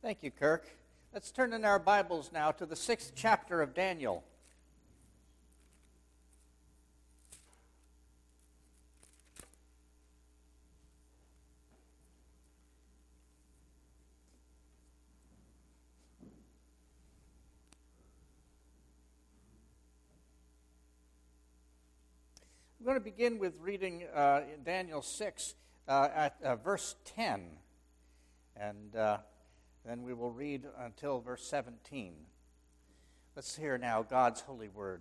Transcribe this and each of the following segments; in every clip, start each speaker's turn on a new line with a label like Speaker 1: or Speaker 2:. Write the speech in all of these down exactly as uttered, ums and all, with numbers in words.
Speaker 1: Thank you, Kirk. Let's turn in our Bibles now to the sixth chapter of Daniel. I'm going to begin with reading uh, Daniel six uh, at uh, verse ten, and uh, then we will read until verse seventeen. Let's hear now God's holy word.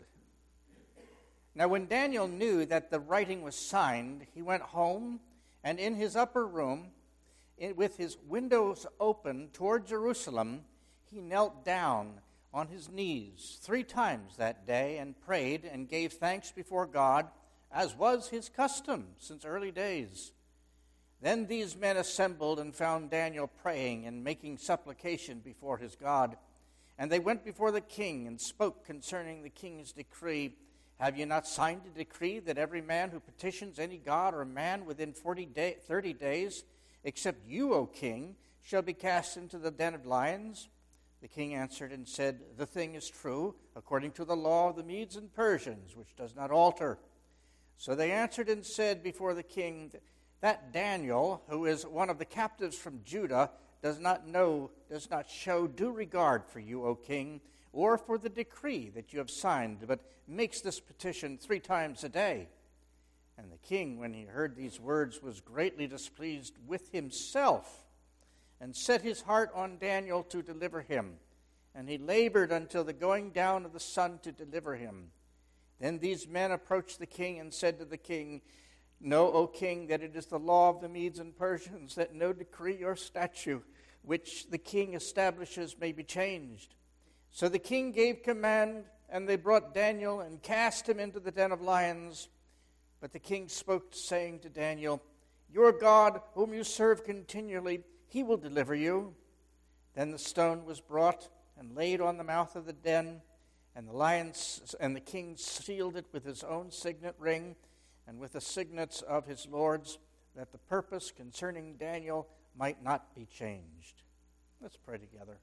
Speaker 1: Now when Daniel knew that the writing was signed, he went home, and in his upper room, in, with his windows open toward Jerusalem, he knelt down on his knees three times that day and prayed and gave thanks before God, as was his custom since early days. Then these men assembled and found Daniel praying and making supplication before his God. And they went before the king and spoke concerning the king's decree. Have you not signed a decree that every man who petitions any god or man within forty day, thirty days, except you, O king, shall be cast into the den of lions? The king answered and said, The thing is true, according to the law of the Medes and Persians, which does not alter. So they answered and said before the king, that Daniel, who is one of the captives from Judah, does not know, does not show due regard for you, O king, or for the decree that you have signed, but makes this petition three times a day. And the king, when he heard these words, was greatly displeased with himself, and set his heart on Daniel to deliver him. And he labored until the going down of the sun to deliver him. Then these men approached the king and said to the king, Know, O king, that it is the law of the Medes and Persians that no decree or statute which the king establishes may be changed. So the king gave command, and they brought Daniel and cast him into the den of lions. But the king spoke, saying to Daniel, Your God, whom you serve continually, he will deliver you. Then the stone was brought and laid on the mouth of the den, and the lions and the king sealed it with his own signet ring, and with the signets of his lords, that the purpose concerning Daniel might not be changed. Let's pray together.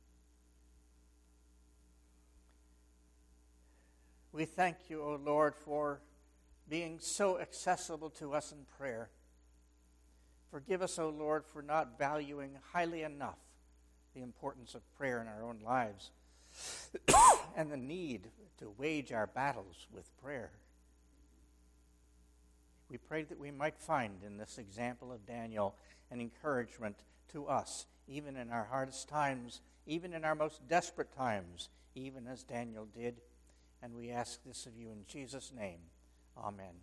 Speaker 1: We thank you, O Lord, for being so accessible to us in prayer. Forgive us, O Lord, for not valuing highly enough the importance of prayer in our own lives and the need to wage our battles with prayer. We pray that we might find in this example of Daniel an encouragement to us, even in our hardest times, even in our most desperate times, even as Daniel did. And we ask this of you in Jesus' name. Amen.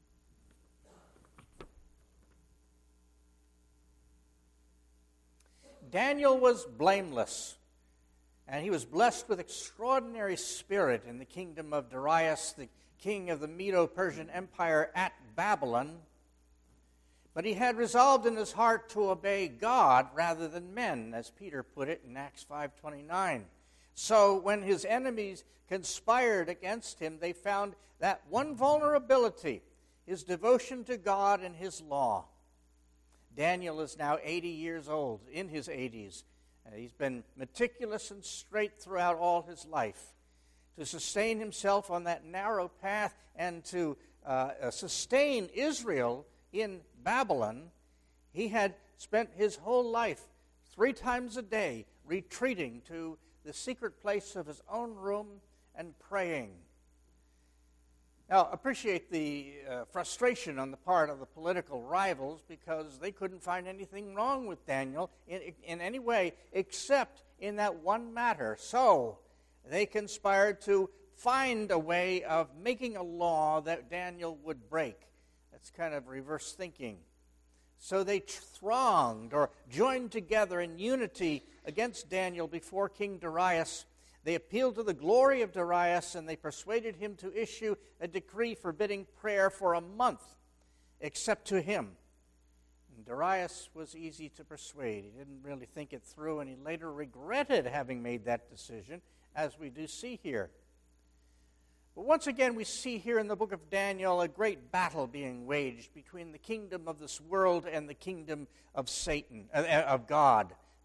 Speaker 1: Daniel was blameless, and he was blessed with extraordinary spirit in the kingdom of Darius, the king of the Medo-Persian Empire at Babylon. But he had resolved in his heart to obey God rather than men, as Peter put it in Acts five twenty-nine. So when his enemies conspired against him, they found that one vulnerability, his devotion to God and his law. Daniel is now eighty years old, in his eighties. And he's been meticulous and straight throughout all his life. To sustain himself on that narrow path and to uh, uh, sustain Israel in Babylon, he had spent his whole life three times a day retreating to the secret place of his own room and praying. Now, appreciate the uh, frustration on the part of the political rivals because they couldn't find anything wrong with Daniel in, in any way except in that one matter. So they conspired to find a way of making a law that Daniel would break. That's kind of reverse thinking. So they thronged or joined together in unity against Daniel before King Darius. They appealed to the glory of Darius, and they persuaded him to issue a decree forbidding prayer for a month, except to him. And Darius was easy to persuade. He didn't really think it through, and he later regretted having made that decision, as we do see here. But once again, we see here in the book of Daniel a great battle being waged between the kingdom of this world and the kingdom of Satan, uh, of God,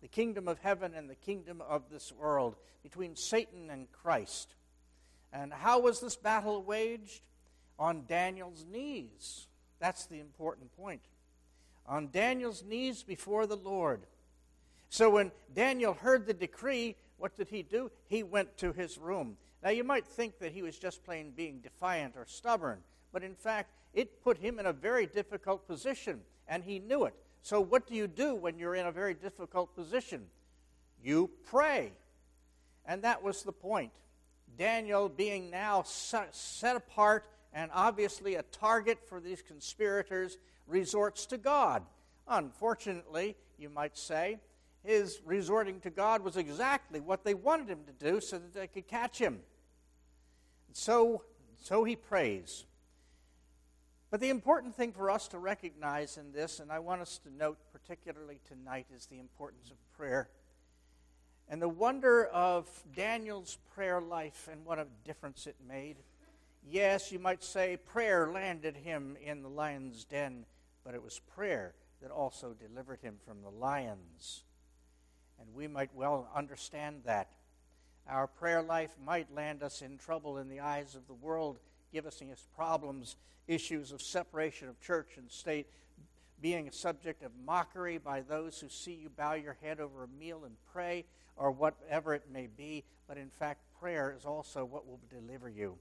Speaker 1: the kingdom of heaven and the kingdom of this world, between Satan and Christ. And how was this battle waged? On Daniel's knees. That's the important point. On Daniel's knees before the Lord. So when Daniel heard the decree, what did he do? He went to his room. Now you might think that he was just plain being defiant or stubborn, but in fact, it put him in a very difficult position, and he knew it. So what do you do when you're in a very difficult position? You pray. And that was the point. Daniel, being now set apart and obviously a target for these conspirators, resorts to God. Unfortunately, you might say, his resorting to God was exactly what they wanted him to do so that they could catch him. So, so he prays. But the important thing for us to recognize in this, and I want us to note particularly tonight, is the importance of prayer. And the wonder of Daniel's prayer life and what a difference it made. Yes, you might say prayer landed him in the lion's den, but it was prayer that also delivered him from the lions. And we might well understand that. Our prayer life might land us in trouble in the eyes of the world, give us problems, issues of separation of church and state, being a subject of mockery by those who see you bow your head over a meal and pray, or whatever it may be. But in fact, prayer is also what will deliver you.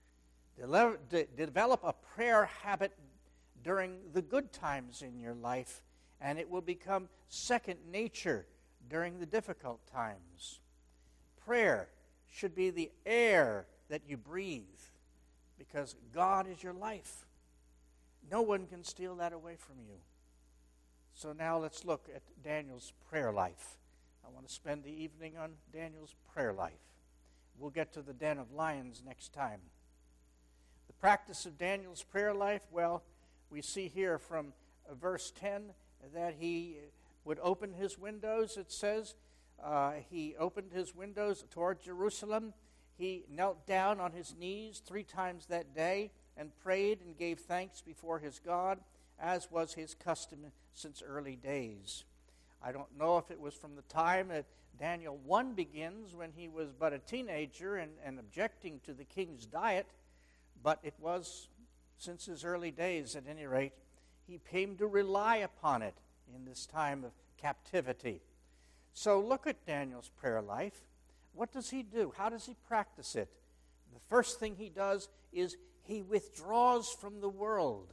Speaker 1: Develop a prayer habit during the good times in your life, and it will become second nature during the difficult times. Prayer should be the air that you breathe, because God is your life. No one can steal that away from you. So now let's look at Daniel's prayer life. I want to spend the evening on Daniel's prayer life. We'll get to the den of lions next time. The practice of Daniel's prayer life, well, we see here from verse ten that he would open his windows, it says. Uh, he opened his windows toward Jerusalem. He knelt down on his knees three times that day and prayed and gave thanks before his God, as was his custom since early days. I don't know if it was from the time that Daniel one begins, when he was but a teenager and, and objecting to the king's diet, but it was since his early days at any rate. He came to rely upon it in this time of captivity. So look at Daniel's prayer life. What does he do? How does he practice it? The first thing he does is he withdraws from the world.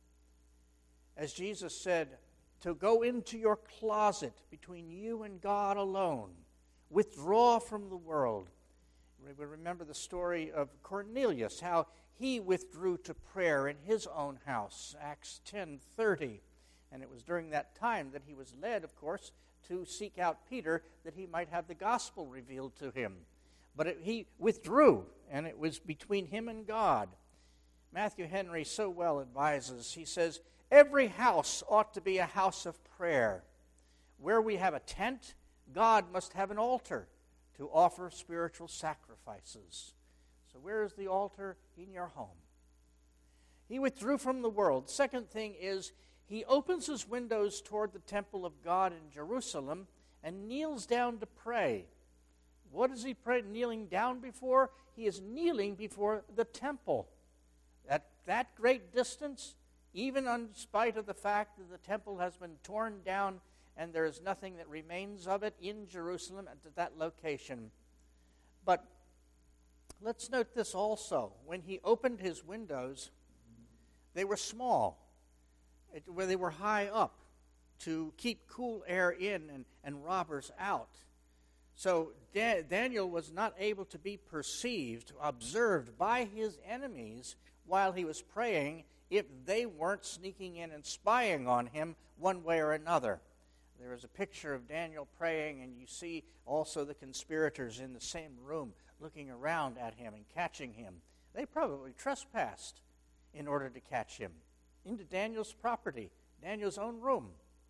Speaker 1: As Jesus said, to go into your closet between you and God alone. Withdraw from the world. We remember the story of Cornelius, how he withdrew to prayer in his own house, Acts ten thirty. And it was during that time that he was led, of course, to seek out Peter that he might have the gospel revealed to him. But it, he withdrew, and it was between him and God. Matthew Henry so well advises, he says, every house ought to be a house of prayer. Where we have a tent, God must have an altar to offer spiritual sacrifices. So where is the altar? In your home. He withdrew from the world. Second thing is, he opens his windows toward the temple of God in Jerusalem and kneels down to pray. What is he pray, kneeling down before? He is kneeling before the temple. At that great distance, even in spite of the fact that the temple has been torn down and there is nothing that remains of it in Jerusalem at that location. But let's note this also. When he opened his windows, they were small, it, where they were high up to keep cool air in and, and robbers out. So da- Daniel was not able to be perceived, observed by his enemies while he was praying, if they weren't sneaking in and spying on him one way or another. There is a picture of Daniel praying, and you see also the conspirators in the same room looking around at him and catching him. They probably trespassed in order to catch him into Daniel's property, Daniel's own room.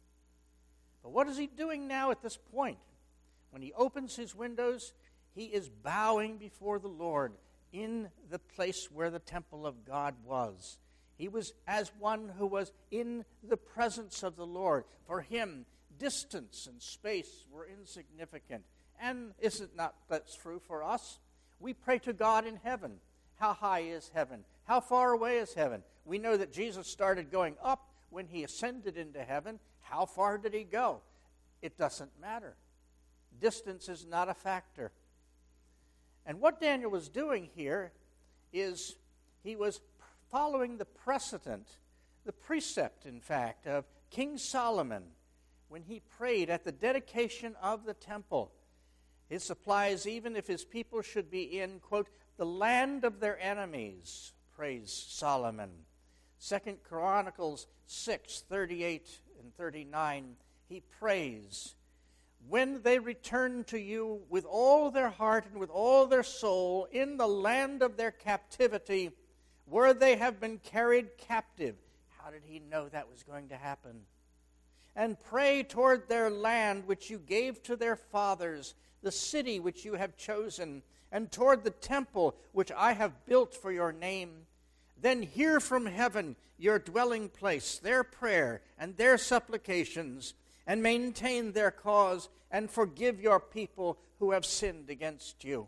Speaker 1: But what is he doing now at this point? When he opens his windows, he is bowing before the Lord in the place where the temple of God was. He was as one who was in the presence of the Lord. For him, distance and space were insignificant. And is it not that's true for us? We pray to God in heaven. How high is heaven? How far away is heaven? We know that Jesus started going up when he ascended into heaven. How far did he go? It doesn't matter. Distance is not a factor. And what Daniel was doing here is he was following the precedent, the precept, in fact, of King Solomon when he prayed at the dedication of the temple. It applies even if his people should be in, quote, the land of their enemies, praise Solomon. Second Chronicles six, thirty-eight and thirty-nine, he prays, when they return to you with all their heart and with all their soul in the land of their captivity, where they have been carried captive. How did he know that was going to happen? And pray toward their land which you gave to their fathers, the city which you have chosen, and toward the temple which I have built for your name. Then hear from heaven, your dwelling place, their prayer and their supplications, and maintain their cause, and forgive your people who have sinned against you.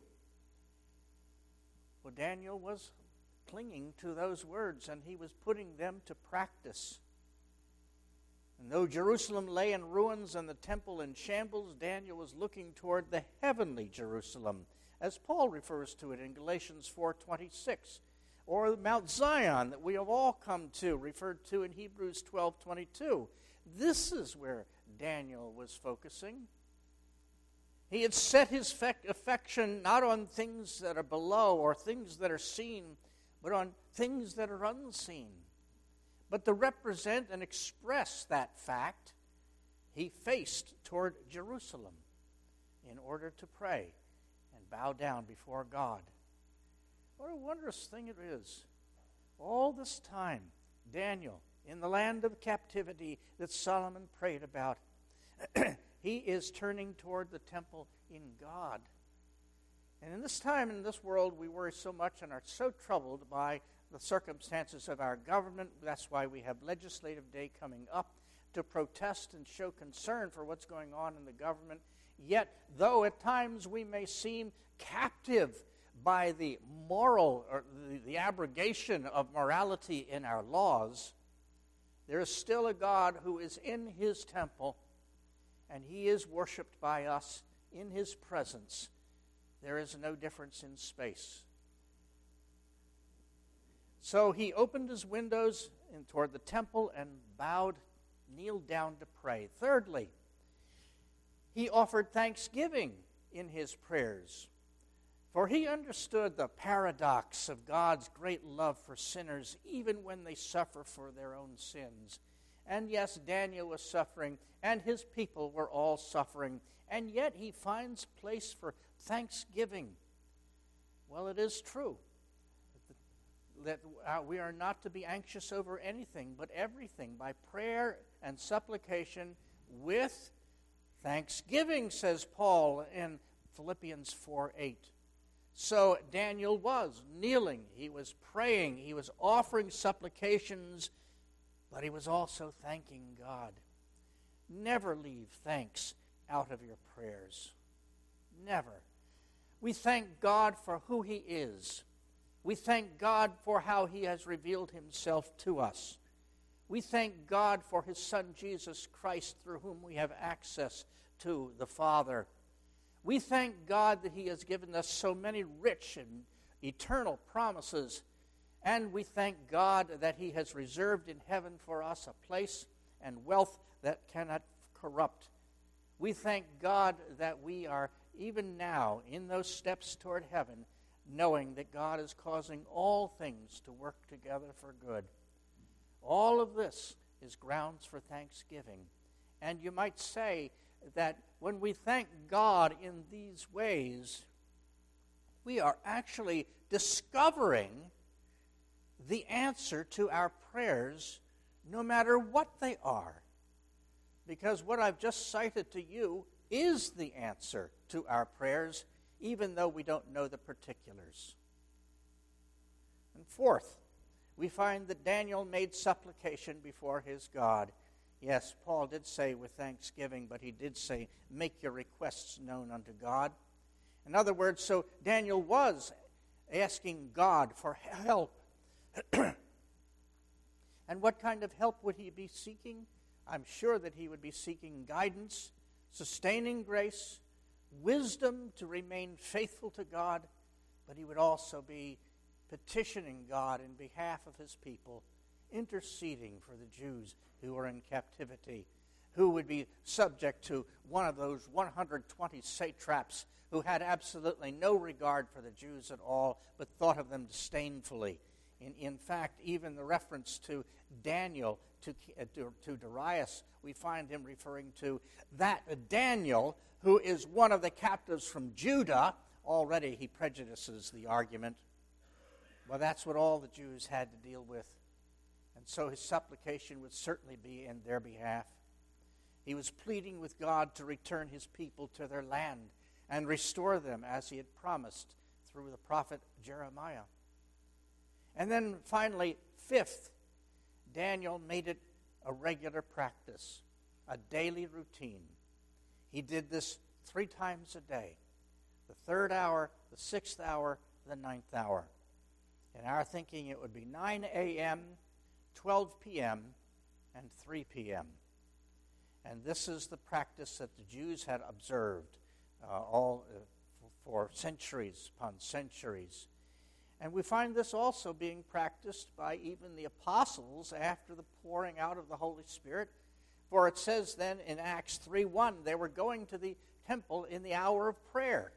Speaker 1: Well, Daniel was clinging to those words, and he was putting them to practice. And though Jerusalem lay in ruins and the temple in shambles, Daniel was looking toward the heavenly Jerusalem, as Paul refers to it in Galatians four twenty-six, or Mount Zion that we have all come to, referred to in Hebrews twelve twenty-two. This is where Daniel was focusing. He had set his affection not on things that are below or things that are seen, but on things that are unseen. But to represent and express that fact, he faced toward Jerusalem in order to pray and bow down before God. What a wondrous thing it is. All this time, Daniel, in the land of captivity that Solomon prayed about, he is turning toward the temple in God. And in this time, in this world, we worry so much and are so troubled by the circumstances of our government. That's why we have Legislative Day coming up to protest and show concern for what's going on in the government. Yet, though at times we may seem captive by the moral or the, the abrogation of morality in our laws, there is still a God who is in his temple, and he is worshipped by us in his presence. There is no difference in space. So he opened his windows in, toward the temple and bowed, kneeled down to pray. Thirdly, he offered thanksgiving in his prayers, for he understood the paradox of God's great love for sinners, even when they suffer for their own sins. And yes, Daniel was suffering, and his people were all suffering, and yet he finds place for thanksgiving. Well, it is true that uh, we are not to be anxious over anything, but everything by prayer and supplication with thanksgiving, says Paul in Philippians four eight. So Daniel was kneeling, he was praying, he was offering supplications, but he was also thanking God. Never leave thanks out of your prayers. Never. We thank God for who he is. We thank God for how he has revealed himself to us. We thank God for his Son, Jesus Christ, through whom we have access to the Father. We thank God that he has given us so many rich and eternal promises. And we thank God that he has reserved in heaven for us a place and wealth that cannot corrupt. We thank God that we are even now in those steps toward heaven, knowing that God is causing all things to work together for good. All of this is grounds for thanksgiving. And you might say that when we thank God in these ways, we are actually discovering the answer to our prayers, no matter what they are. Because what I've just cited to you is the answer to our prayers, even though we don't know the particulars. And fourth, we find that Daniel made supplication before his God. Yes, Paul did say with thanksgiving, but he did say, make your requests known unto God. In other words, so Daniel was asking God for help. And what kind of help would he be seeking? I'm sure that he would be seeking guidance, sustaining grace, wisdom to remain faithful to God, but he would also be petitioning God in behalf of his people, interceding for the Jews who are in captivity, who would be subject to one of those one hundred twenty satraps who had absolutely no regard for the Jews at all, but thought of them disdainfully. In, in fact, even the reference to Daniel, to, to, to Darius, we find him referring to that Daniel, who is one of the captives from Judah. Already he prejudices the argument. Well, that's what all the Jews had to deal with. And so his supplication would certainly be in their behalf. He was pleading with God to return his people to their land and restore them as he had promised through the prophet Jeremiah. And then finally, fifth, Daniel made it a regular practice, a daily routine. He did this three times a day, the third hour, the sixth hour, the ninth hour. In our thinking, it would be nine a.m., twelve p.m., and three p.m. And this is the practice that the Jews had observed uh, all uh, for centuries upon centuries. And we find this also being practiced by even the apostles after the pouring out of the Holy Spirit. For it says then in Acts three one, they were going to the temple in the hour of prayer.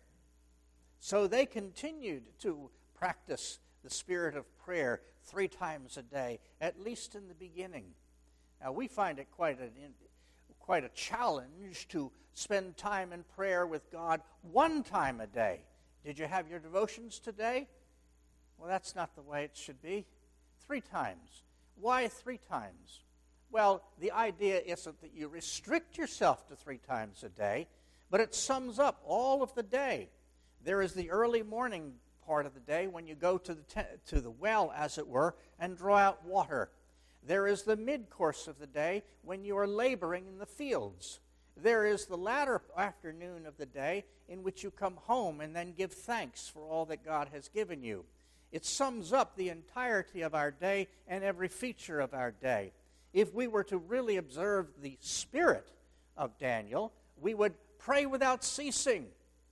Speaker 1: So they continued to practice the spirit of prayer three times a day, at least in the beginning. Now, we find it quite an, quite a challenge to spend time in prayer with God one time a day. Did you have your devotions today? Well, that's not the way it should be. Three times. Why three times? Well, the idea isn't that you restrict yourself to three times a day, but it sums up all of the day. There is the early morning part of the day when you go to the te- to the well, as it were, and draw out water. There is the mid-course of the day when you are laboring in the fields. There is the latter afternoon of the day in which you come home and then give thanks for all that God has given you. It sums up the entirety of our day and every feature of our day. If we were to really observe the spirit of Daniel, we would pray without ceasing,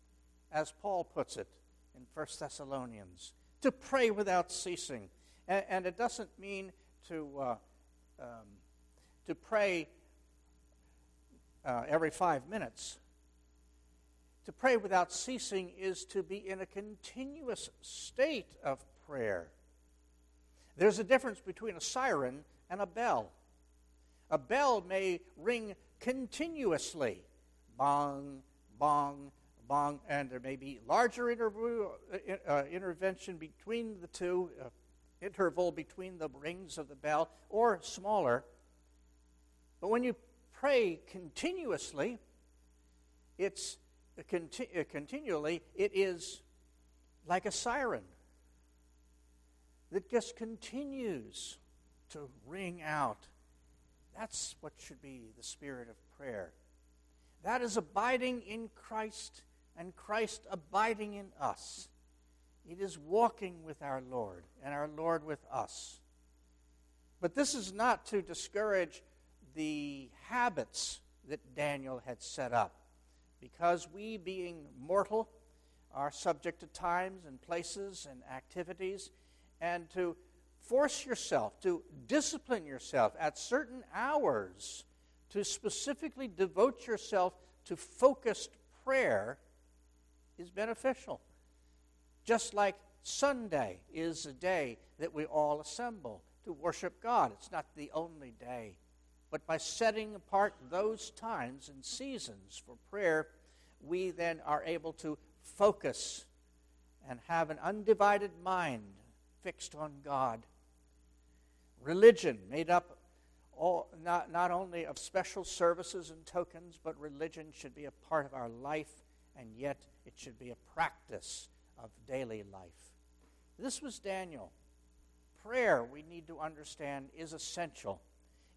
Speaker 1: as Paul puts it in First Thessalonians, to pray without ceasing. And, and it doesn't mean to uh, um, to pray uh, every five minutes. To pray without ceasing is to be in a continuous state of prayer. There's a difference between a siren and a bell. A bell may ring continuously, bong, bong, bong, and there may be larger interv- uh, intervention between the two, uh, interval between the rings of the bell, or smaller. But when you pray continuously, it's uh, conti- uh, continually, it is like a siren that just continues to ring out. That's what should be the spirit of prayer. That is abiding in Christ and Christ abiding in us. It is walking with our Lord and our Lord with us. But this is not to discourage the habits that Daniel had set up, because we, being mortal, are subject to times and places and activities, and to force yourself, to discipline yourself at certain hours to specifically devote yourself to focused prayer is beneficial. Just like Sunday is a day that we all assemble to worship God. It's not the only day. But by setting apart those times and seasons for prayer, we then are able to focus and have an undivided mind fixed on God. Religion, made up all, not, not only of special services and tokens, but religion should be a part of our life, and yet it should be a practice of daily life. This was Daniel. Prayer, we need to understand, is essential.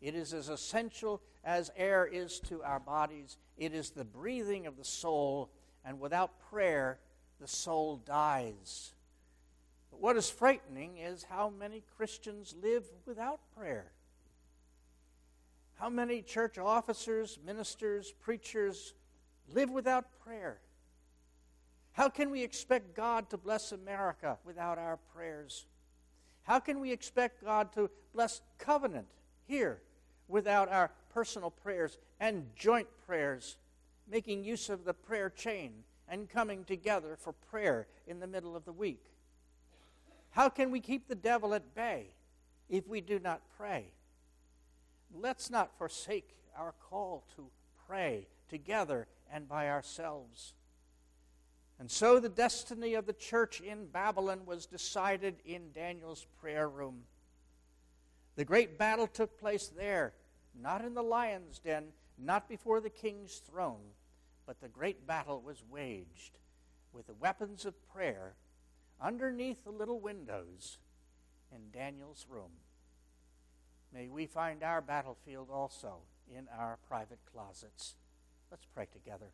Speaker 1: It is as essential as air is to our bodies. It is the breathing of the soul, and without prayer, the soul dies. But what is frightening is how many Christians live without prayer. How many church officers, ministers, preachers live without prayer? How can we expect God to bless America without our prayers? How can we expect God to bless Covenant here without our personal prayers and joint prayers, making use of the prayer chain and coming together for prayer in the middle of the week? How can we keep the devil at bay if we do not pray? Let's not forsake our call to pray together and by ourselves. And so the destiny of the church in Babylon was decided in Daniel's prayer room. The great battle took place there, not in the lion's den, not before the king's throne, but the great battle was waged with the weapons of prayer underneath the little windows in Daniel's room. May we find our battlefield also in our private closets. Let's pray together.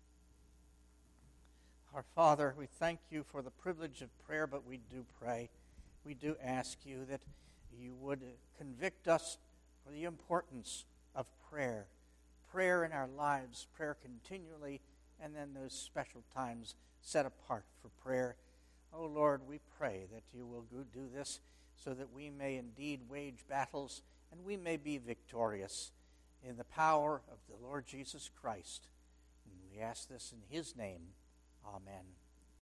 Speaker 1: Our Father, we thank you for the privilege of prayer, but we do pray. We do ask you that you would convict us for the importance of prayer. Prayer in our lives, prayer continually, and then those special times set apart for prayer. Oh Lord, we pray that you will do this so that we may indeed wage battles and we may be victorious in the power of the Lord Jesus Christ. And we ask this in his name. Amen.